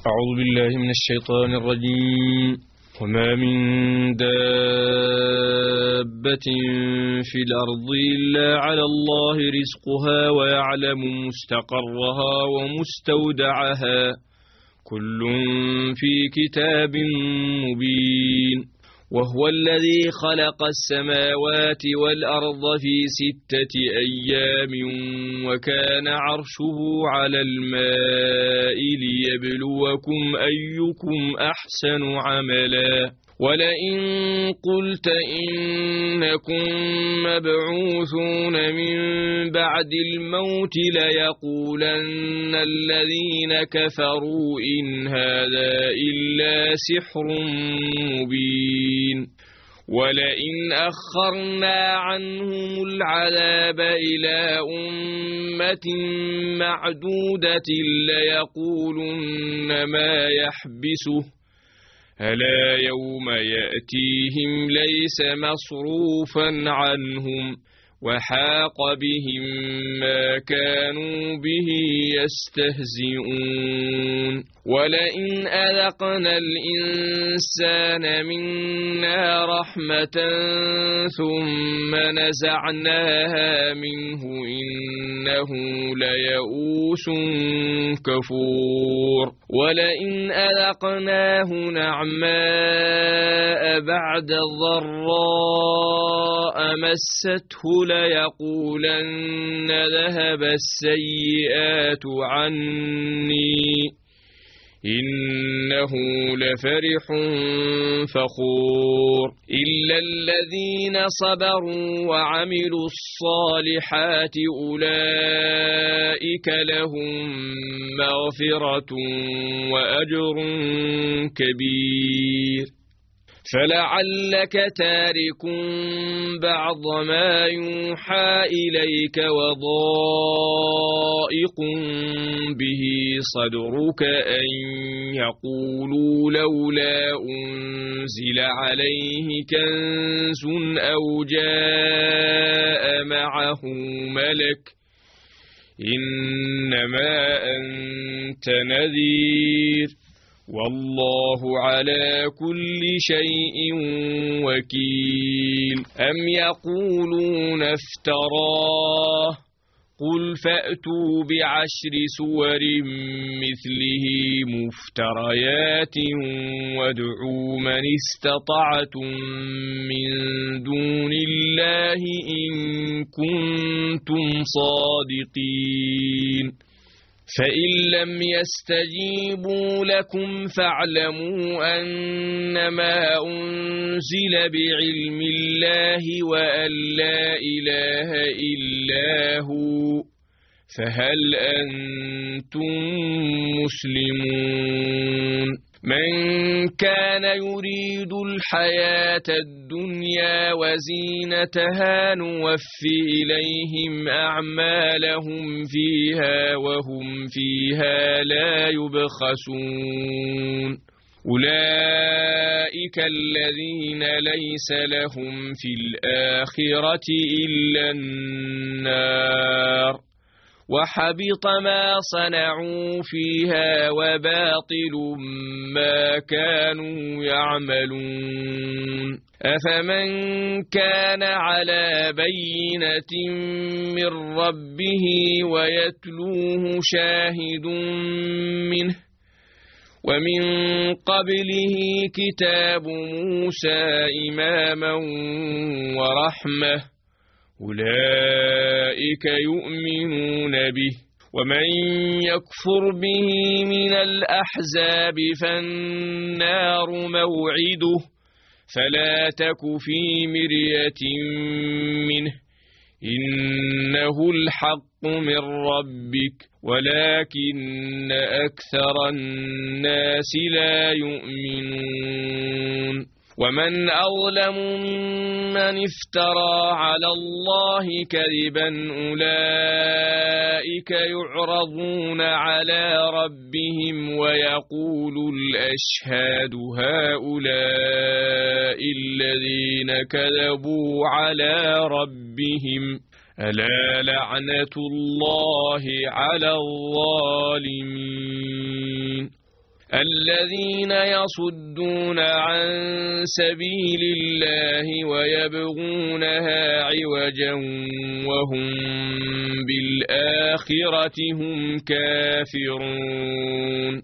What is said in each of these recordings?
أعوذ بالله من الشيطان الرجيم. وما من دابة في الأرض إلا على الله رزقها ويعلم مستقرها ومستودعها كل في كتاب مبين. وهو الذي خلق السماوات والأرض في 6 أيام وكان عرشه على الماء ليبلوكم أيكم أحسن عملا. ولئن قلت إنكم مبعوثون من بعد الموت ليقولن الذين كفروا إن هذا إلا سحر مبين. ولئن أخرنا عنهم العذاب إلى أمة معدودة ليقولن ما يحبسه ألا يوم يأتيهم ليس مصروفا عنهم وحاق بهم ما كانوا به يستهزئون. ولئن أذقنا الإنسان منا رحمة ثم نزعناها منه إنه ليئوس كفور. ولئن أذقناه نعماء بعد ضراء مسته ليقولن ذهب السيئات عني إنه لفرح فخور. إلا الذين صبروا وعملوا الصالحات أولئك لهم مغفرة وأجر كبير. فلعلك تارك بعض ما يوحى إليك وضائق به صدرك أن يقولوا لولا أنزل عليه كنز أو جاء معه ملك إنما أنت نذير والله على كل شيء وكيل. أم يقولون افتراه قل فأتوا ب10 سور مثله مفتريات وادعوا من استطعتم من دون الله إن كنتم صادقين. فإن لم يستجيبوا لكم فاعلموا أنما أنزل بعلم الله وأن لا إله إلا هو فهل أنتم مسلمون. من كان يريد الحياة الدنيا وزينتها نوفي إليهم أعمالهم فيها وهم فيها لا يبخسون. أولئك الذين ليس لهم في الآخرة إلا النار وحبط ما صنعوا فيها وباطل ما كانوا يعملون. أفمن كان على بينة من ربه ويتلوه شاهد منه ومن قبله كتاب موسى إماما ورحمة أولئك يؤمنون به. ومن يكفر به من الأحزاب فالنار موعده فلا تك في مرية منه إنه الحق من ربك ولكن أكثر الناس لا يؤمنون. ومن أظلم ممن افترى على الله كذبا أولئك يعرضون على ربهم ويقول الأشهاد هؤلاء الذين كذبوا على ربهم ألا لعنة الله على الظالمين. الذين يصدون عن سبيل الله ويبغونها عوجا وهم بالآخرة هم كافرون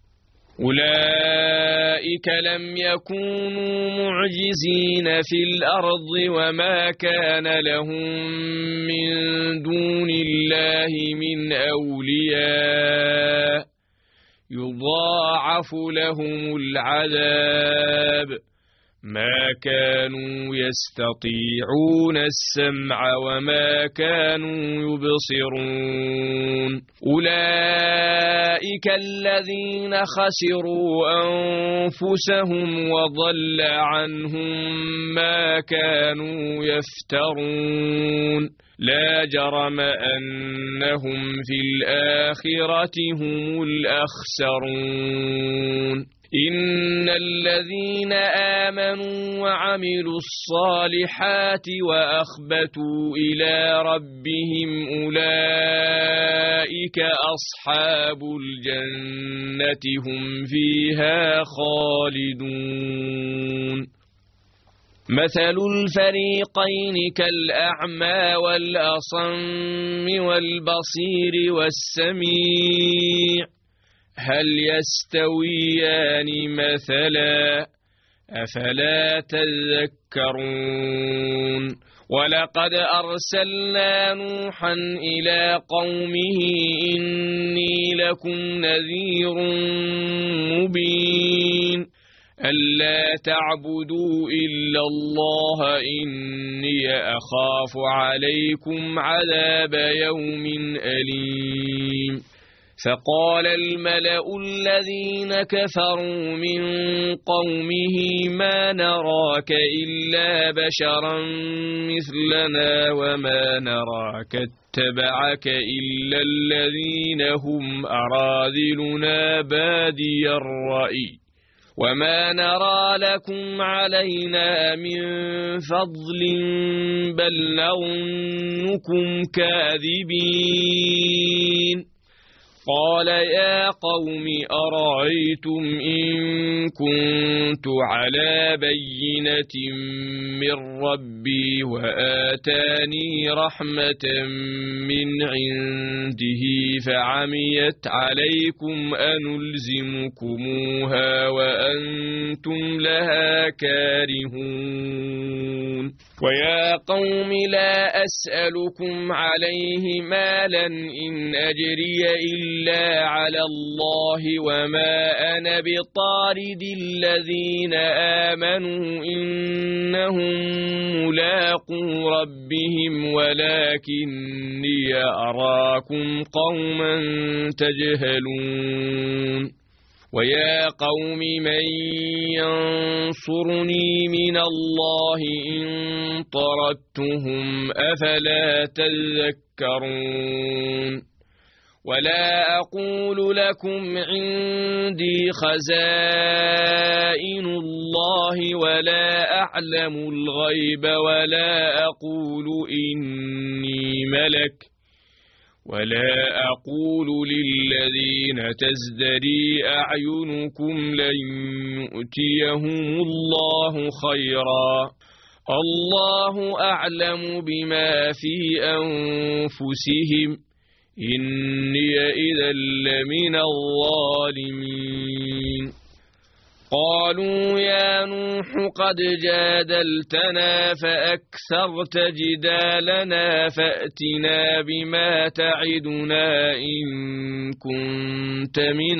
أولئك لم يكونوا معجزين في الأرض وما كان لهم من دون الله من أولياء يضاعف لهم العذاب ما كانوا يستطيعون السمع وما كانوا يبصرون أولئك الذين خسروا أنفسهم وضل عنهم ما كانوا يفترون لا جرم أنهم في الآخرة هم الأخسرون إن الذين آمنوا وعملوا الصالحات وأخبتوا إلى ربهم أولئك أصحاب الجنة هم فيها خالدون مثل الفريقين كالأعمى والأصم والبصير والسميع هل يستويان مثلا أفلا تذكرون ولقد أرسلنا نوحا إلى قومه إني لكم نذير مبين ألا تعبدوا إلا الله إني أخاف عليكم عذاب يوم أليم فقال الملأ الذين كفروا من قومه ما نراك إلا بشرا مثلنا وما نراك اتبعك إلا الذين هم أراذلنا بادي الرأي وما نرى لكم علينا من فضل بل نظنكم كاذبين قال يا قوم أرأيتم إن كنت على بينة من ربي وآتاني رحمة من عنده فعميت عليكم أنلزمكموها وأنتم لها كارهون ويا قوم لا أسألكم عليه مالا إن أجري إلا على الله وما أنا بطارد الذين آمنوا إنهم ملاقو ربهم ولكني أراكم قوما تجهلون ويا قوم من ينصرني من الله إن طردتهم أفلا تذكرون ولا أقول لكم عندي خزائن الله ولا أعلم الغيب ولا أقول إني ملك ولا أقول للذين تزدري أعينكم لن يؤتيهم الله خيرا الله أعلم بما في أنفسهم إني إذا لمن الظالمين قالوا يا نوح قد جادلتنا فأكثرت جدالنا فأتنا بما تعدنا إن كنت من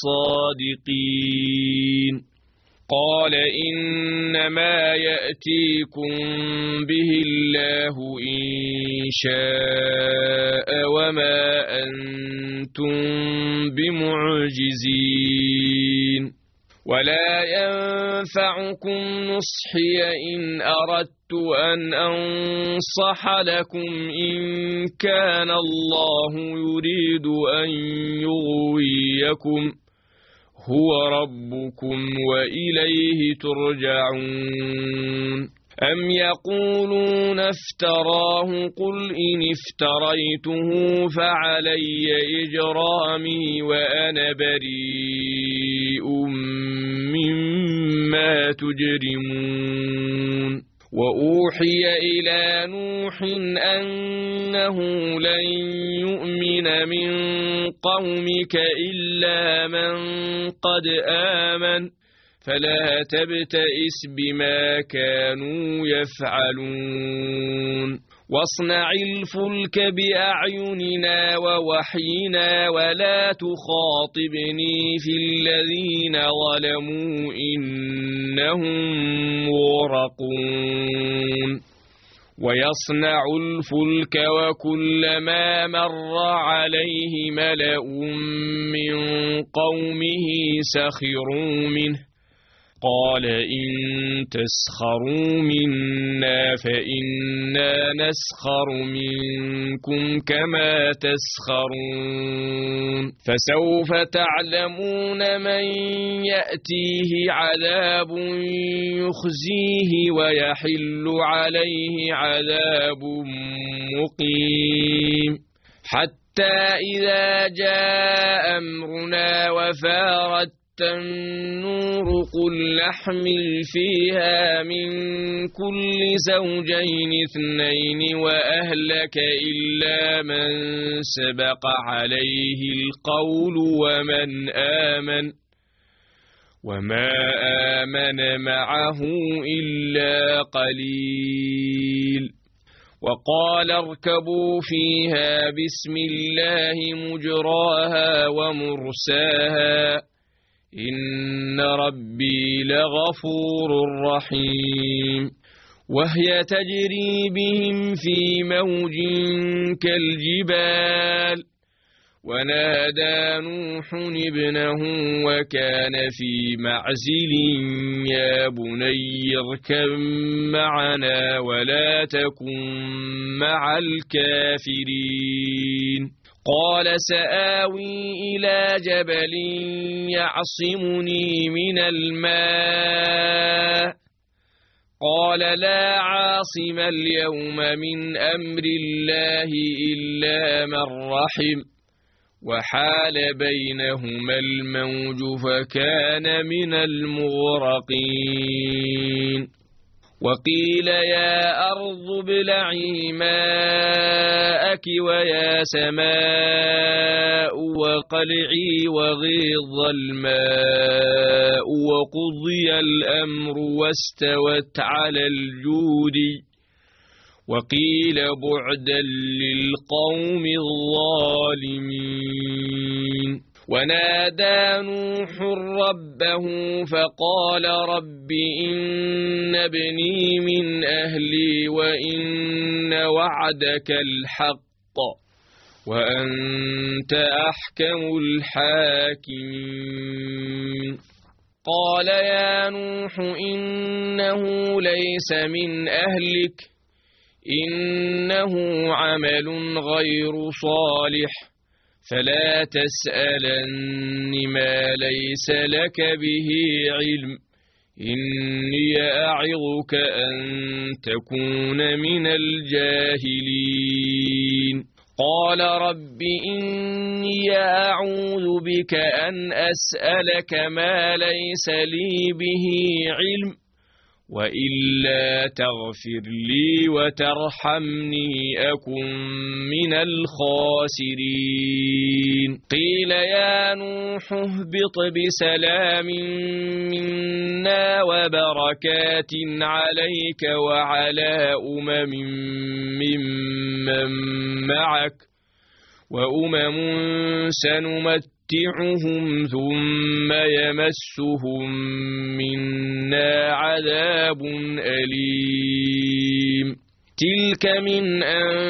الصادقين قال إنما يأتيكم به الله إن شاء وما أنتم بمعجزين ولا ينفعكم نصحي إن أردت أن أنصح لكم إن كان الله يريد أن يغويكم هو ربكم وإليه ترجعون أم يقولون افتراه قل إن افتريته فعلي إجرامي وأنا بريء مما تجرمون وأوحي إلى نوح أنه لن يؤمن من قومك إلا من قد آمن فلا تبتئس بما كانوا يفعلون واصنع الفلك بأعيننا ووحينا ولا تخاطبني في الذين ظلموا إنهم مغرقون ويصنع الفلك وكلما مر عليه ملأ من قومه سخروا منه قال إن تسخروا منا فإنا نسخر منكم كما تسخرون فسوف تعلمون من يأتيه عذاب يخزيه ويحل عليه عذاب مقيم حتى إذا جاء أمرنا وفارت النور قل نحمل فيها من كل زوجين اثنين وأهلك إلا من سبق عليه القول وما آمن معه إلا قليل وقال اركبوا فيها بسم الله مجراها ومرساها إن ربي لغفور رحيم وهي تجري بهم في موج كالجبال ونادى نوح ابنه وكان في معزل يا بني اركب معنا ولا تكن مع الكافرين قال سآوي إلى جبل يعصمني من الماء قال لا عاصم اليوم من أمر الله إلا من رحم وحال بينهما الموج فكان من المغرقين وقيل يا أرض ابلعي ماءك ويا سماء وقلعي وغيض الماء وقضي الأمر واستوت على الجود وقيل بعدا للقوم الظالمين ونادى نوح ربه فقال رب إن ابني من أهلي وإن وعدك الحق وأنت أحكم الحاكمين قال يا نوح إنه ليس من أهلك إنه عمل غير صالح فلا تسألن ما ليس لك به علم إني أعظك أن تكون من الجاهلين قال رب إني أعوذ بك أن أسألك ما ليس لي به علم وإلا تغفر لي وترحمني أكن من الخاسرين قيل يا نوح اهبط بسلام منا وبركات عليك وعلى ممن معك وأمم سنمتعهم ثم يمسهم منا عذاب أليم تلك من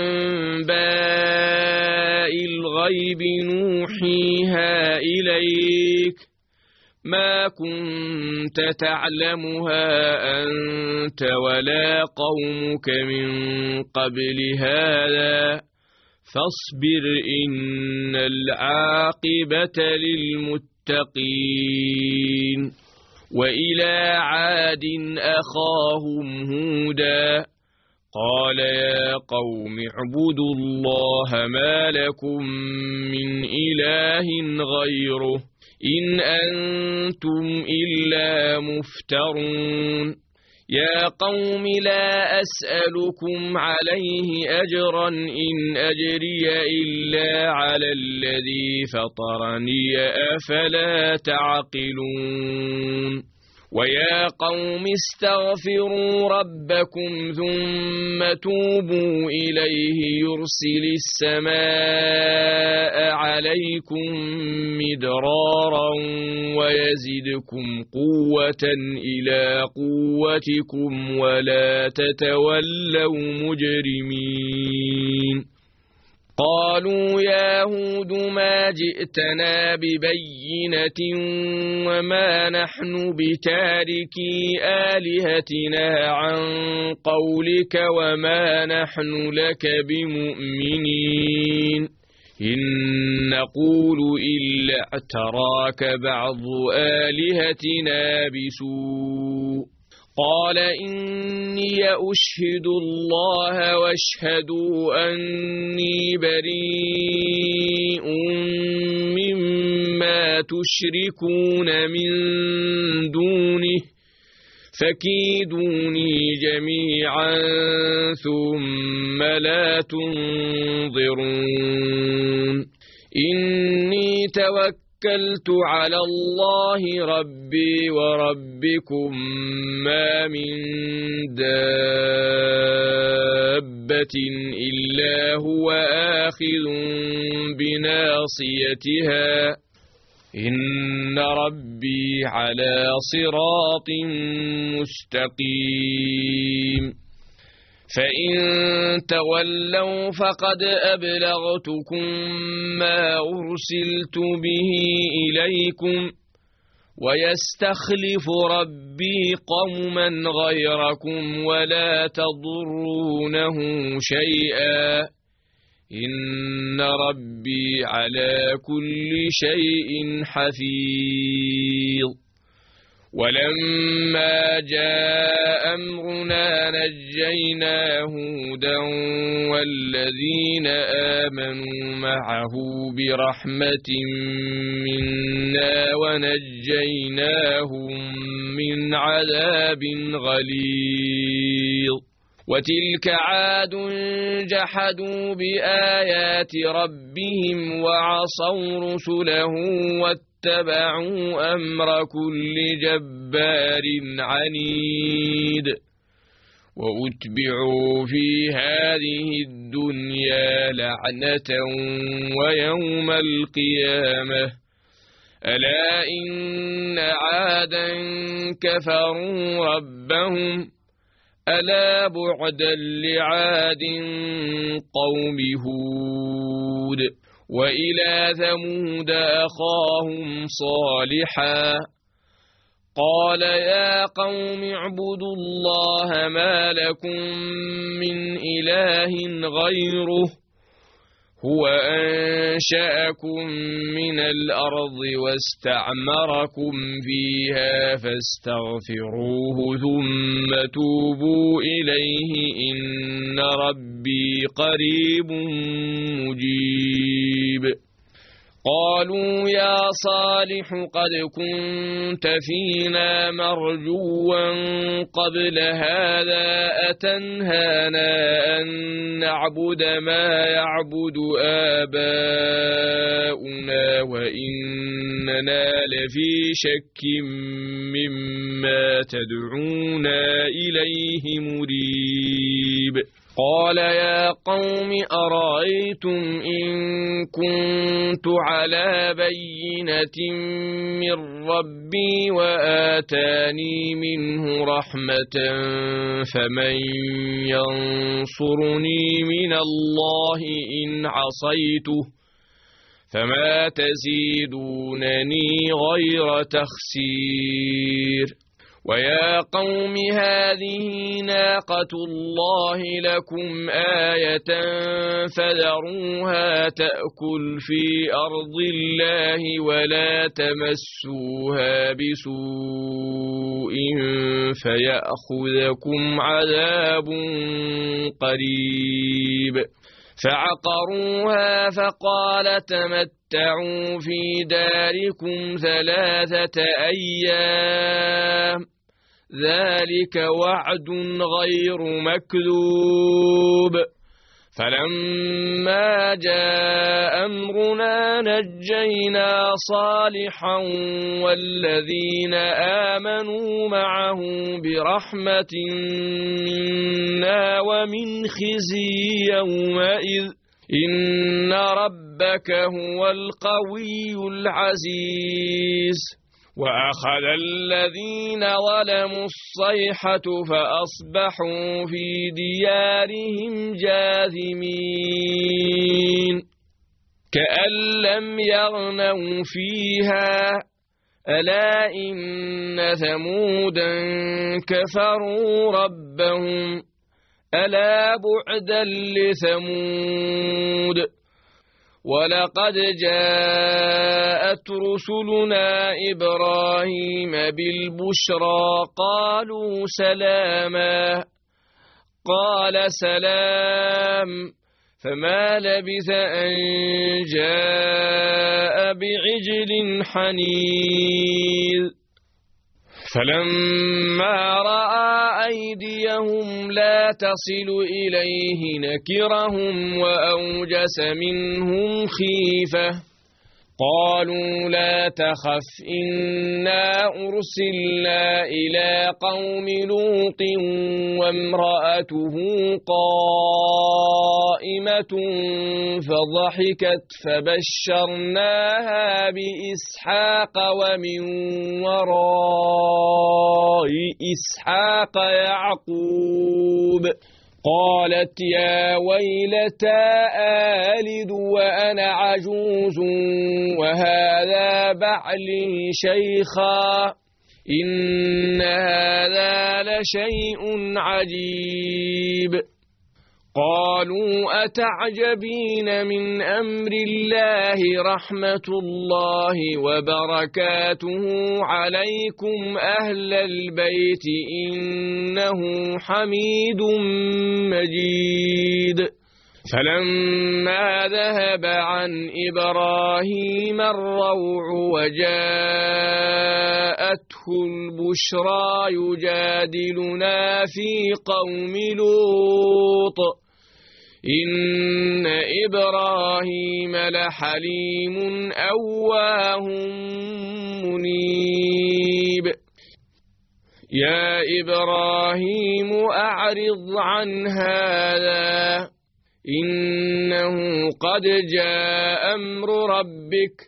أنباء الغيب نوحيها إليك ما كنت تعلمها أنت ولا قومك من قبل هذا فاصبر إن العاقبة للمتقين وإلى عاد أخاهم هودا قال يا قوم اعبدوا الله ما لكم من إله غيره إن أنتم إلا مفترون يا قوم لا أسألكم عليه أجرا إن أجري إلا على الذي فطرني أفلا تعقلون ويا قوم استغفروا ربكم ثم توبوا إليه يرسل السماء عليكم مدرارا ويزدكم قوة إلى قوتكم ولا تتولوا مجرمين قالوا يا هود ما جئتنا ببينة وما نحن بتاركي آلهتنا عن قولك وما نحن لك بمؤمنين إن نقول إلا اعتراك بعض آلهتنا بسوء قال إني أشهد الله واشهدوا أني بريء مما تشركون من دونه فكيدوني جميعا ثم لا تنظرون إني توكلت على الله ربي وربكم ما من دابة إلا هو آخذ بناصيتها إن ربي على صراط مستقيم فإن تولوا فقد أبلغتكم ما أرسلت به إليكم ويستخلف ربي قوما غيركم ولا تضرونه شيئا إن ربي على كل شيء حفيظ ولما جاء أمرنا نجينا هودا والذين آمنوا معه برحمة منا ونجيناهم من عذاب غليظ وتلك عاد جحدوا بآيات ربهم وعصوا رسله واتبعوا أمر كل جبار عنيد وأتبعوا في هذه الدنيا لعنة ويوم القيامة ألا إن عادا كفروا ربهم ألا بعدا لعاد قوم هود وإلى ثمود أخاهم صالحا قال يا قوم اعبدوا الله ما لكم من إله غيره هو أنشأكم من الأرض واستعمركم فيها فاستغفروه ثم توبوا إليه إن ربي قريب مجيب قالوا يا صالح قد كنت فينا مرجوا قبل هذا أتنهانا أن نعبد ما يعبد آباؤنا وإننا لفي شك مما تدعونا إليه مريب قال يا قوم أرأيتم إن كنت على بينة من ربي وآتاني منه رحمة فمن ينصرني من الله إن عصيته فما تزيدونني غير تخسير ويا قوم هذه ناقة الله لكم آية فذروها تأكل في أرض الله ولا تمسوها بسوء فيأخذكم عذاب قريب فعقروها فقال تمتعوا في داركم 3 أيام ذلك وعد غير مكذوب فلما جاء أمرنا نجينا صالحا والذين آمنوا معه برحمة منا ومن خزي يومئذ إن ربك هو القوي العزيز وأخذ الذين ظلموا الصيحة فأصبحوا في ديارهم جاثمين كأن لم يغنوا فيها ألا إن ثمودا كفروا ربهم ألا بعدا لثمود ولقد جاءت رسلنا إبراهيم بالبشرى قالوا سلاما قال سلام فما لبث أن جاء بعجل حنيذ فلما رأى أيديهم لا تصل إليه نكرهم وأوجس منهم خيفة قالوا لا تخف إنا أرسلنا إلى قوم لوط وامرأته قائمة فضحكت فبشرناها بإسحاق ومن وراء إسحاق يعقوب قالت يا ويلتى آلد وأنا عجوز وهذا بعلي شيخا إن هذا لشيء عجيب قالوا أتعجبين من أمر الله رحمة الله وبركاته عليكم أهل البيت إنه حميد مجيد فلما ذهب عن إبراهيم الروع وجاءته البشرى يجادلنا في قوم لوط إن إبراهيم لحليم أواه منيب يا إبراهيم أعرض عن هذا إنه قد جاء أمر ربك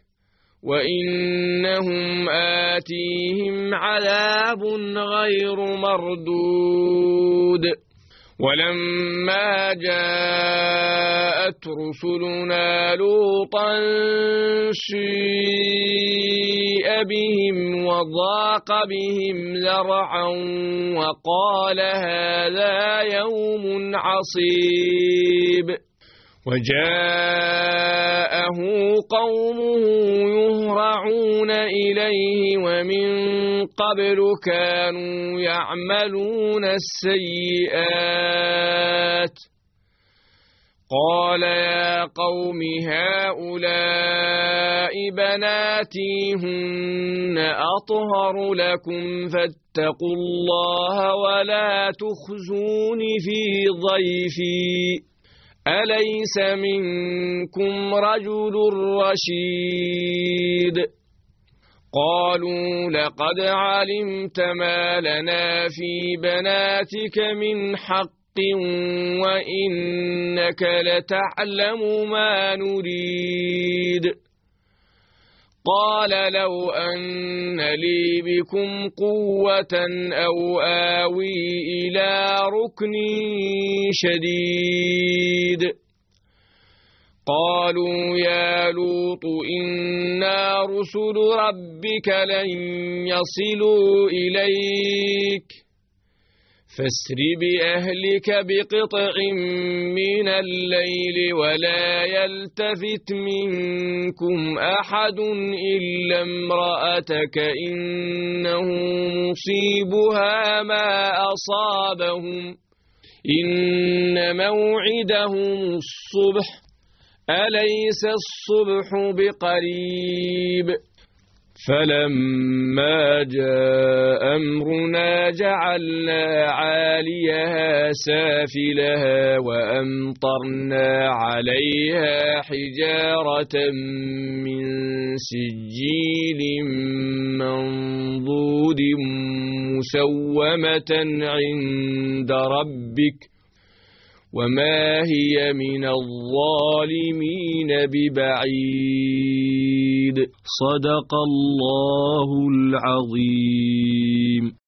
وإنهم آتيهم عذاب غير مردود ولما جاءت رسلنا لوطا سيء بهم وضاق بهم ذرعا وقال هذا يوم عصيب وجاءه قومه يهرعون إليه ومن قبل كانوا يعملون السيئات قال يا قوم هؤلاء بناتي هن أطهر لكم فاتقوا الله ولا تخزون في ضيفي أليس منكم رجل رشيد قالوا لقد علمت ما لنا في بناتك من حق وإنك لتعلم ما نريد قال لو أن لي بكم قوة أو آوي إلى ركن شديد قالوا يا لوط إنا رسل ربك لن يصلوا إليك فاسر بأهلك بقطع من الليل ولا يلتفت منكم أحد إلا امرأتك إنه مصيبها ما أصابهم إن موعدهم الصبح أليس الصبح بقريب فلما جاء أمرنا جعلنا عاليها سافلها وأمطرنا عليها حجارة من سجيل منضود مسومة عند ربك وما هي من الظالمين ببعيد. صدق الله العظيم.